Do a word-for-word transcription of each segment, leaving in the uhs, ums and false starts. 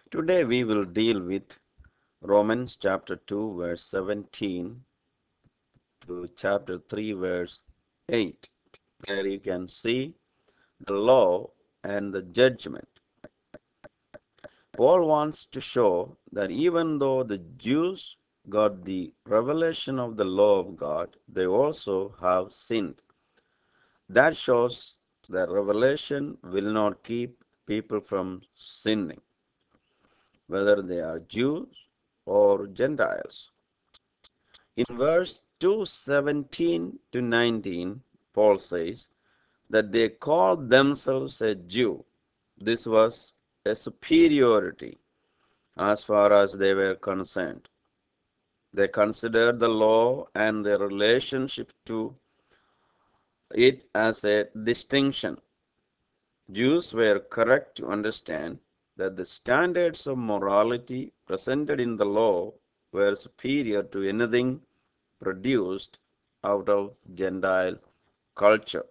Today we will deal with Romans chapter two, verse seventeen to chapter three, verse eight. There you can see the law and the judgment. Paul wants to show that even though the Jews got the revelation of the law of God, they also have sinned. That shows that revelation will not keep people from sinning, whether they are Jews or Gentiles. In verse two seventeen to nineteen, Paul says that they called themselves a Jew. This was a superiority as far as they were concerned. They considered the law and their relationship to it as a distinction. Jews were correct to understand that the standards of morality presented in the law were superior to anything produced out of Gentile culture.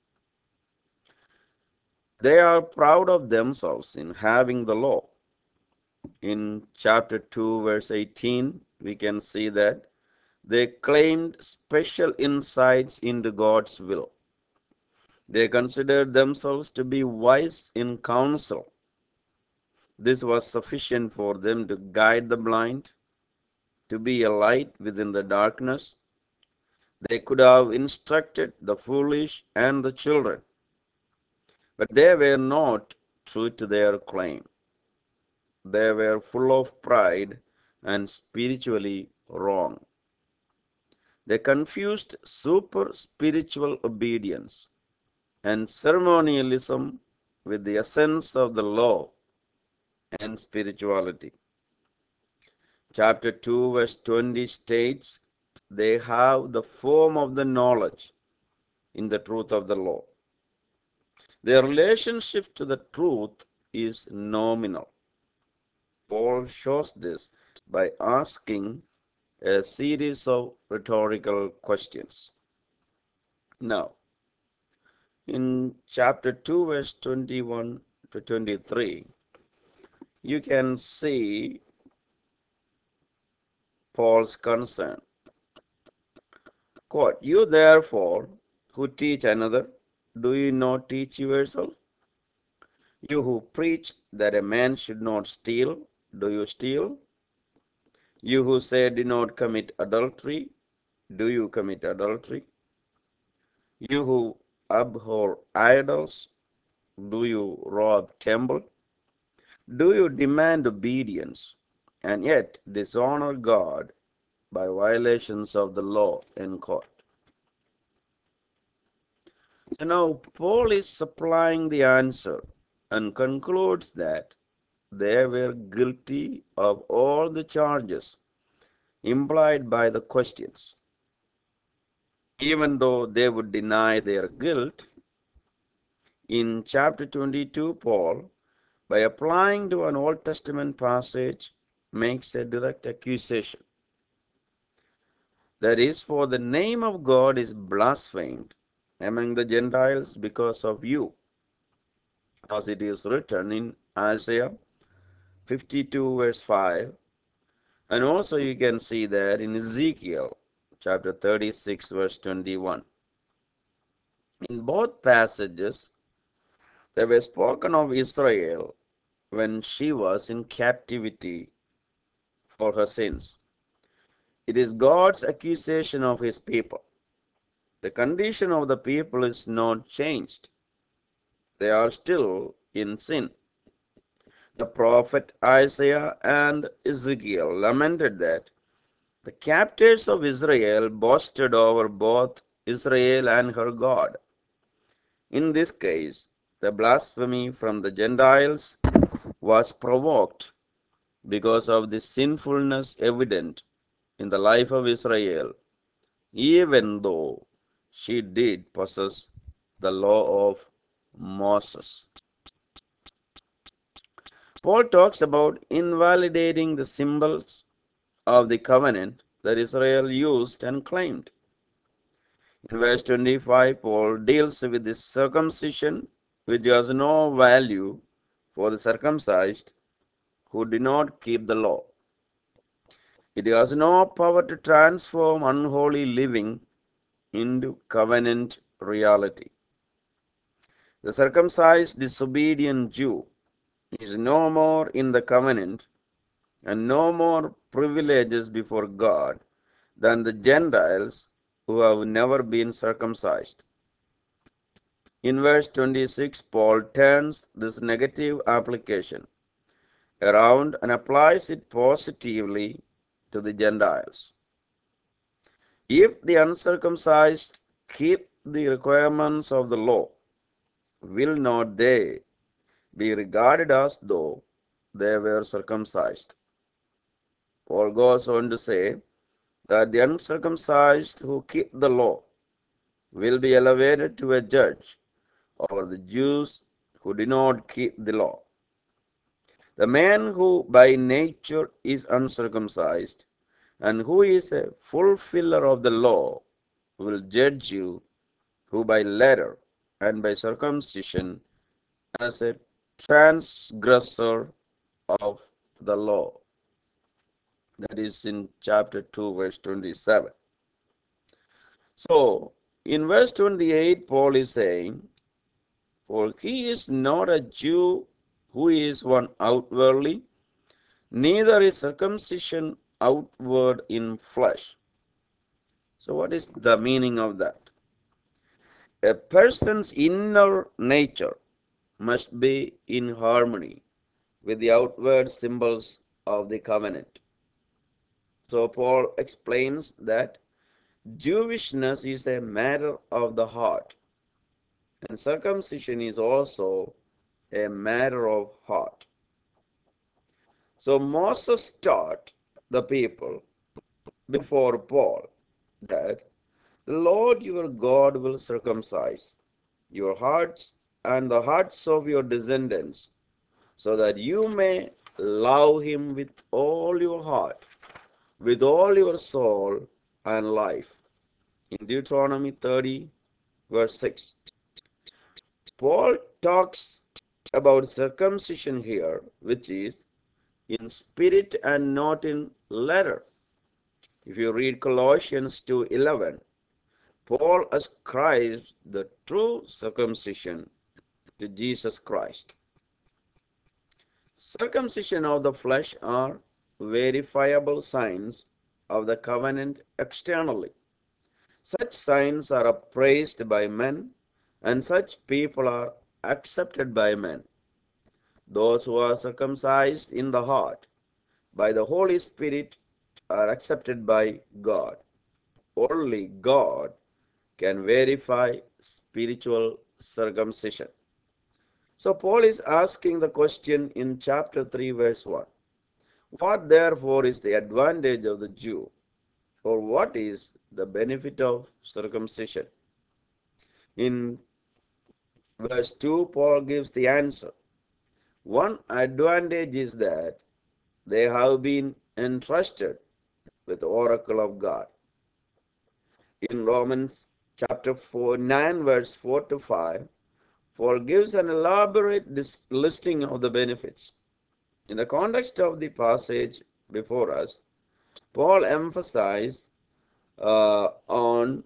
They are proud of themselves in having the law. In chapter two, verse eighteen, we can see that they claimed special insights into God's will. They considered themselves to be wise in counsel. This was sufficient for them to guide the blind, to be a light within the darkness. They could have instructed the foolish and the children, but they were not true to their claim. They were full of pride and spiritually wrong. They confused super spiritual obedience and ceremonialism with the essence of the law and spirituality. Chapter two, verse twenty states, they have the form of the knowledge in the truth of the law. Their relationship to the truth is nominal. Paul shows this by asking a series of rhetorical questions. Now, in chapter two, verse twenty-one to twenty-three, you can see Paul's concern. Quote, you therefore who teach another, do you not teach yourself? You who preach that a man should not steal, do you steal? You who say do not commit adultery, do you commit adultery? You who abhor idols, do you rob temple? Do you demand obedience and yet dishonor God by violations of the law in court? So now Paul is supplying the answer and concludes that they were guilty of all the charges implied by the questions. Even though they would deny their guilt, in chapter twenty-two, Paul, by applying to an Old Testament passage, makes a direct accusation. That is, for the name of God is blasphemed among the Gentiles because of you, as it is written in Isaiah fifty-two, verse five. And also you can see that in Ezekiel chapter thirty-six, verse twenty-one. In both passages, they were spoken of Israel when she was in captivity for her sins. It is God's accusation of his people. The condition of the people is not changed. They are still in sin. The prophet Isaiah and Ezekiel lamented that the captors of Israel boasted over both Israel and her God. In this case, the blasphemy from the Gentiles was provoked because of the sinfulness evident in the life of Israel, even though she did possess the law of Moses. Paul talks about invalidating the symbols of the covenant that Israel used and claimed. In verse twenty-five, Paul deals with the circumcision which has no value for the circumcised who do not keep the law. It has no power to transform unholy living into covenant reality. The circumcised disobedient Jew is no more in the covenant and no more privileges before God than the Gentiles who have never been circumcised. In verse twenty-six, Paul turns this negative application around and applies it positively to the Gentiles. If the uncircumcised keep the requirements of the law, will not they be regarded as though they were circumcised? Paul goes on to say that the uncircumcised who keep the law will be elevated to a judge over the Jews who do not keep the law. The man who by nature is uncircumcised and who is a fulfiller of the law will judge you who by letter and by circumcision as a transgressor of the law. That is in chapter two, verse twenty-seven. So, in verse twenty-eight, Paul is saying, for he is not a Jew who is one outwardly, neither is circumcision outward in flesh. So, what is the meaning of that? A person's inner nature must be in harmony with the outward symbols of the covenant. So, Paul explains that Jewishness is a matter of the heart, and circumcision is also a matter of heart. So Moses taught the people before Paul that the Lord your God will circumcise your hearts and the hearts of your descendants, so that you may love him with all your heart, with all your soul and life. In Deuteronomy thirty, verse six. Paul talks about circumcision here, which is in spirit and not in letter. If you read Colossians two eleven, Paul ascribes the true circumcision to Jesus Christ. Circumcision of the flesh are verifiable signs of the covenant externally. Such signs are appraised by men, and such people are accepted by men. Those who are circumcised in the heart by the Holy Spirit are accepted by God. Only God can verify spiritual circumcision. So Paul is asking the question in chapter three, verse one. What therefore is the advantage of the Jew, or what is the benefit of circumcision? In verse two, Paul gives the answer. One advantage is that they have been entrusted with the oracle of God. In Romans chapter four, nine, verse four to five, Paul gives an elaborate listing of the benefits. In the context of the passage before us, Paul emphasized uh, on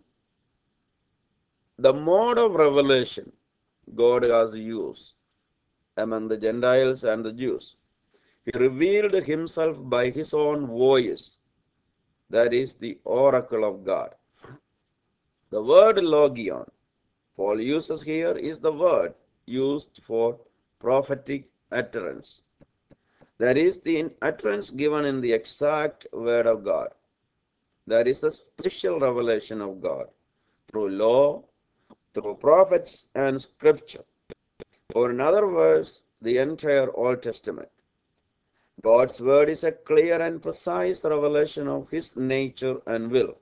the mode of revelation God has used among the Gentiles and the Jews. He revealed himself by his own voice, that is the oracle of God. The word logion Paul uses here is the word used for prophetic utterance. That is the utterance given in the exact word of God. That is the special revelation of God through law, through prophets and scripture. Or in other words, the entire Old Testament. God's word is a clear and precise revelation of his nature and will.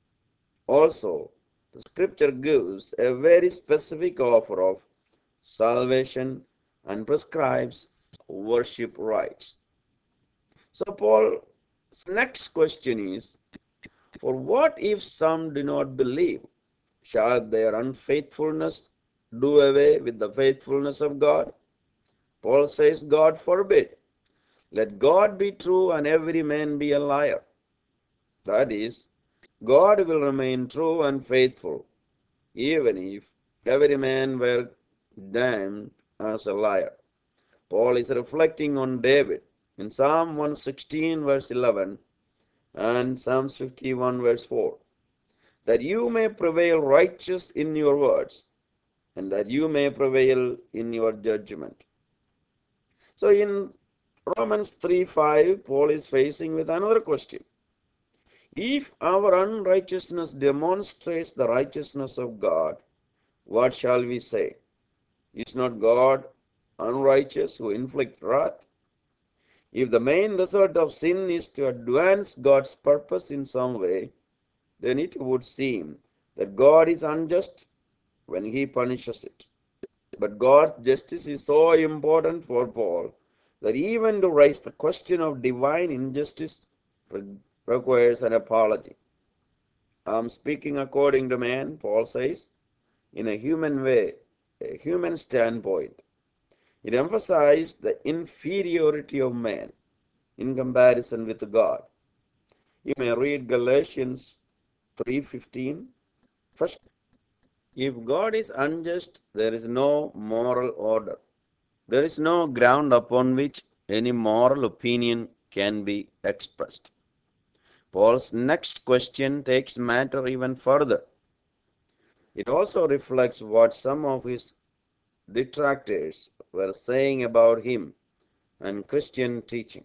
Also, the scripture gives a very specific offer of salvation and prescribes worship rites. So Paul's next question is, for what if some do not believe? Shall their unfaithfulness do away with the faithfulness of God? Paul says, God forbid. Let God be true and every man be a liar. That is, God will remain true and faithful, even if every man were damned as a liar. Paul is reflecting on David in Psalm one sixteen, verse eleven, and Psalms fifty-one, verse four, that you may prevail righteous in your words, and that you may prevail in your judgment. So in Romans three five, Paul is facing with another question. If our unrighteousness demonstrates the righteousness of God, what shall we say? Is not God unrighteous who inflict wrath? If the main result of sin is to advance God's purpose in some way, then it would seem that God is unjust when he punishes it. But God's justice is so important for Paul that even to raise the question of divine injustice requires an apology. I'm speaking according to man, Paul says, in a human way, a human standpoint. It emphasized the inferiority of man in comparison with God. You may read Galatians three fifteen. First, if God is unjust, there is no moral order. There is no ground upon which any moral opinion can be expressed. Paul's next question takes matter even further. It also reflects what some of his detractors were saying about him and Christian teaching.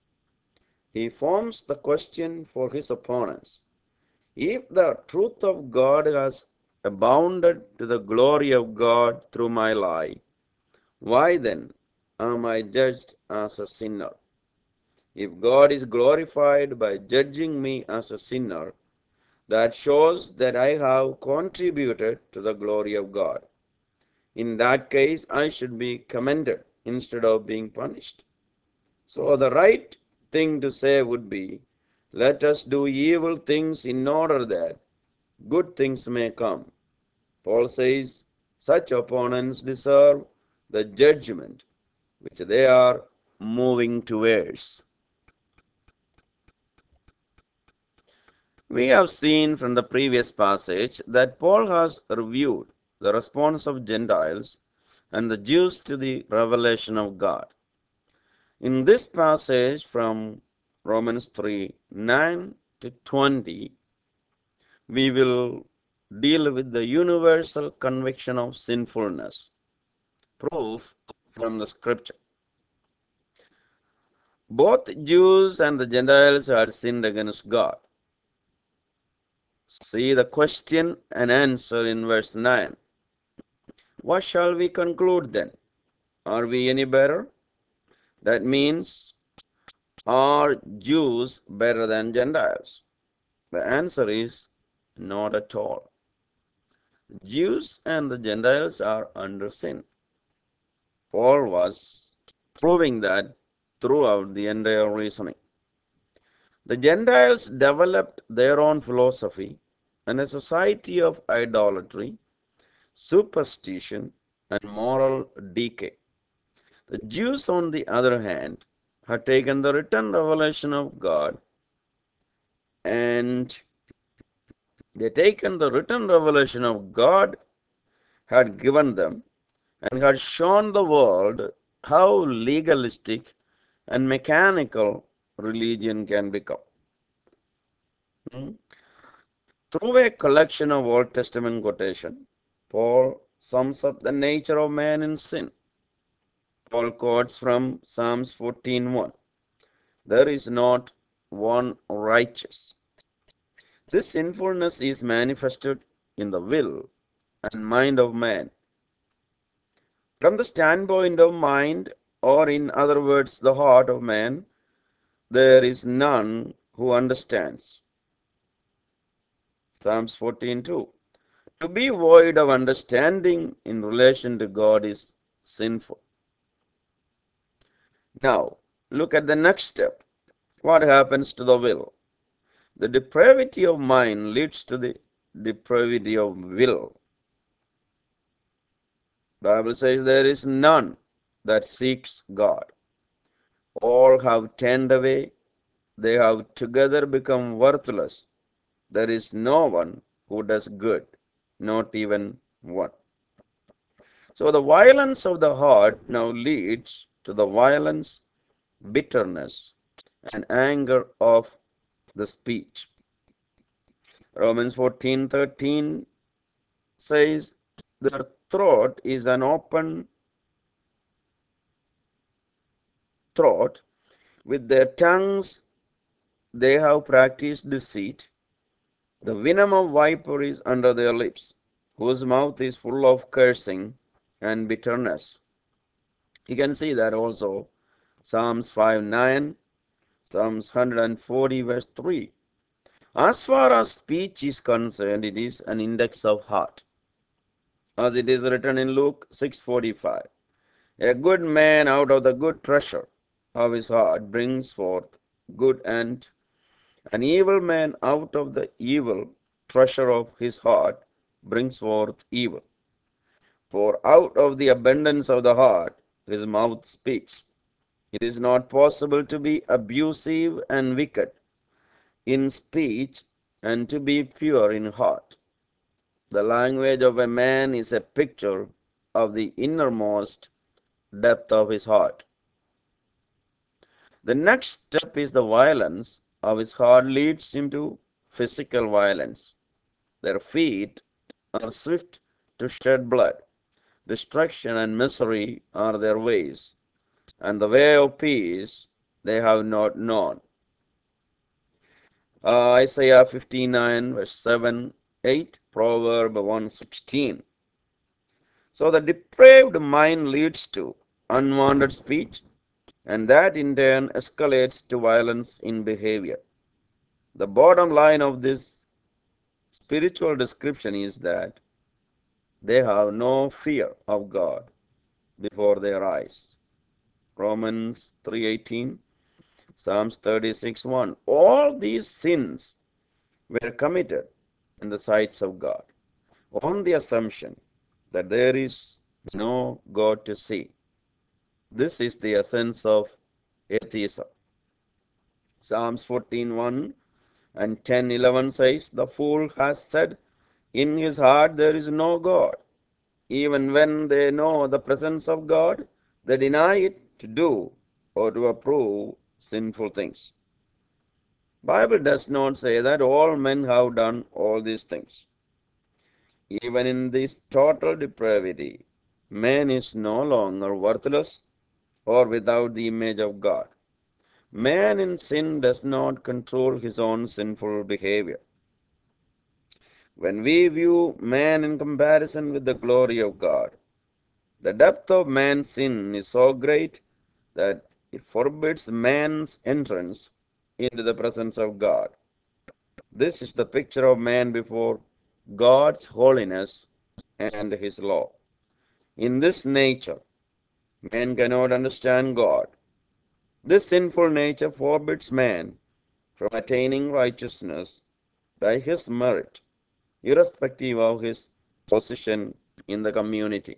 He forms the question for his opponents. If the truth of God has abounded to the glory of God through my lie, why then am I judged as a sinner? If God is glorified by judging me as a sinner, that shows that I have contributed to the glory of God. In that case, I should be commended instead of being punished. So the right thing to say would be, let us do evil things in order that good things may come. Paul says such opponents deserve the judgment which they are moving towards. We have seen from the previous passage that Paul has reviewed the response of Gentiles and the Jews to the revelation of God. In this passage from Romans three nine to twenty, we will deal with the universal conviction of sinfulness, proof from the scripture. Both Jews and the Gentiles had sinned against God. See the question and answer in verse nine. What shall we conclude then? Are we any better? That means, are Jews better than Gentiles? The answer is not at all. Jews and the Gentiles are under sin. Paul was proving that throughout the entire reasoning. The Gentiles developed their own philosophy and a society of idolatry, superstition, and moral decay. The Jews, on the other hand, had taken the written revelation of God and they taken the written revelation of God had given them and had shown the world how legalistic and mechanical religion can become. Hmm? Through a collection of Old Testament quotation, Paul sums up the nature of man in sin. Paul quotes from Psalms fourteen one. There is not one righteous. This sinfulness is manifested in the will and mind of man. From the standpoint of mind, or in other words, the heart of man, there is none who understands. Psalms fourteen two. To be void of understanding in relation to God is sinful. Now, look at the next step. What happens to the will? The depravity of mind leads to the depravity of will. The Bible says there is none that seeks God. All have turned away. They have together become worthless. There is no one who does good, not even one. So the violence of the heart now leads to the violence, bitterness, and anger of the speech. Romans fourteen thirteen says, their throat is an open throat. With their tongues they have practiced deceit. The venom of viper is under their lips, whose mouth is full of cursing and bitterness. You can see that also. Psalms five nine, Psalms one hundred forty, verse three. As far as speech is concerned, it is an index of heart, as it is written in Luke six forty-five. A good man out of the good treasure of his heart brings forth good, and an evil man out of the evil treasure of his heart brings forth evil. For out of the abundance of the heart his mouth speaks. It is not possible to be abusive and wicked in speech and to be pure in heart. The language of a man is a picture of the innermost depth of his heart. The next step is the violence of his heart leads him to physical violence. Their feet are swift to shed blood. Destruction and misery are their ways, and the way of peace they have not known. Uh, Isaiah fifty-nine, verse seven, eight, Proverb one sixteen. So the depraved mind leads to unwanted speech, and that in turn escalates to violence in behavior. The bottom line of this spiritual description is that they have no fear of God before their eyes. Romans three eighteen, Psalms thirty-six one. All these sins were committed in the sights of God on the assumption that there is no God to see. This is the essence of atheism. Psalms fourteen one and ten eleven says, the fool has said in his heart there is no God. Even when they know the presence of God, they deny it to do or to approve sinful things. Bible does not say that all men have done all these things. Even in this total depravity, man is no longer worthless or without the image of God. Man in sin does not control his own sinful behavior. When we view man in comparison with the glory of God, the depth of man's sin is so great that it forbids man's entrance into the presence of God. This is the picture of man before God's holiness and his law. In this nature, man cannot understand God. This sinful nature forbids man from attaining righteousness by his merit, irrespective of his position in the community.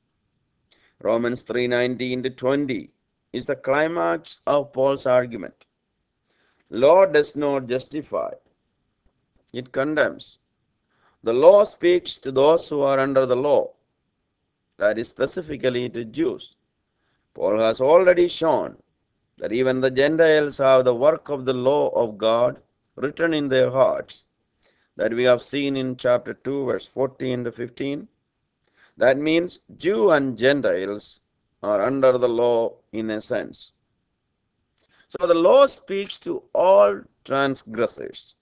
Romans three nineteen to twenty is the climax of Paul's argument. Law does not justify, it condemns. The law speaks to those who are under the law, that is specifically to Jews. Paul has already shown that even the Gentiles have the work of the law of God written in their hearts, that we have seen in chapter two, verse fourteen to fifteen. That means Jew and Gentiles are under the law in a sense. So the law speaks to all transgressors.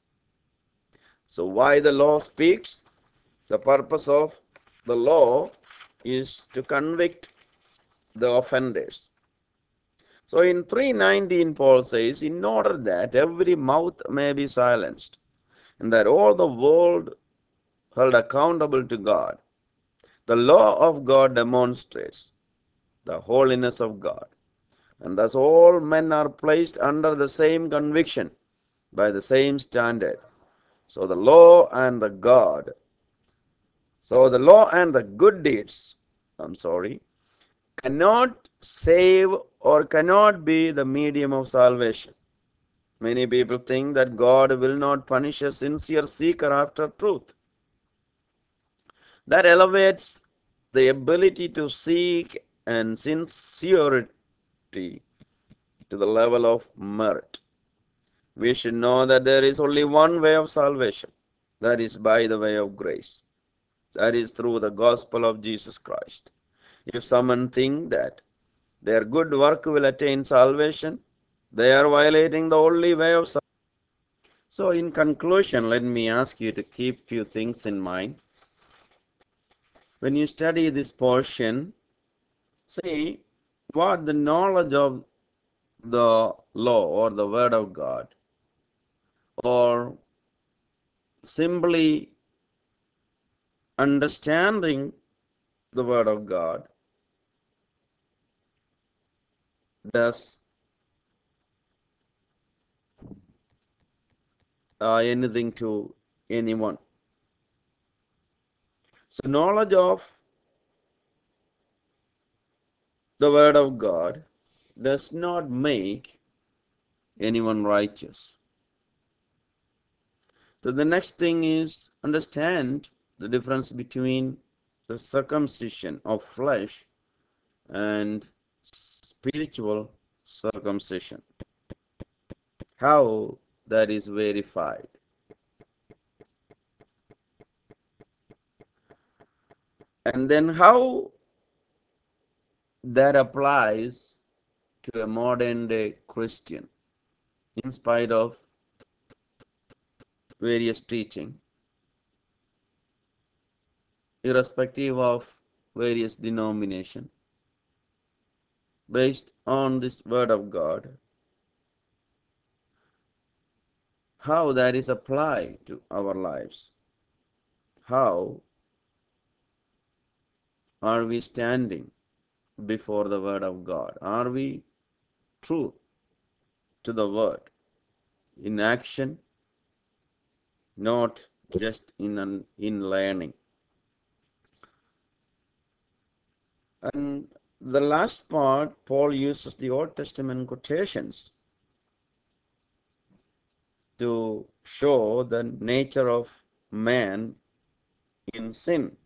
So why the law speaks? The purpose of the law is to convict the offenders. So in three nineteen, Paul says, in order that every mouth may be silenced, and that all the world held accountable to God, the law of God demonstrates the holiness of God. And thus all men are placed under the same conviction by the same standard. So the law and the God, so the law and the good deeds, I'm sorry, cannot save or cannot be the medium of salvation. Many people think that God will not punish a sincere seeker after truth. That elevates the ability to seek and sincerity to the level of merit. We should know that there is only one way of salvation. That is by the way of grace. That is through the gospel of Jesus Christ. If someone think that their good work will attain salvation, they are violating the only way of salvation. So in conclusion, let me ask you to keep few things in mind. When you study this portion, see what the knowledge of the law or the word of God, or simply understanding the word of God, does uh, anything to anyone. So knowledge of the word of God does not make anyone righteous. So the next thing is understand the difference between the circumcision of flesh and spiritual circumcision. How that is verified. And then how that applies to a modern day Christian in spite of various teaching, irrespective of various denomination, based on this word of God, how that is applied to our lives. How are we standing before the word of God? Are we true to the word in action, not just in an, in learning? And the last part, Paul uses the Old Testament quotations to show the nature of man in sin.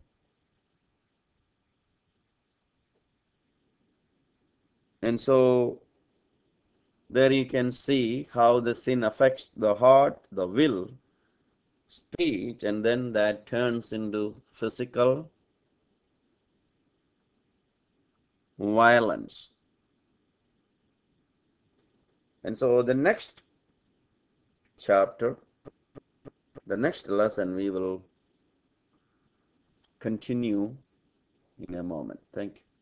And so there you can see how the sin affects the heart, the will, speech, and then that turns into physical violence. And so the next chapter, the next lesson, we will continue in a moment. Thank you.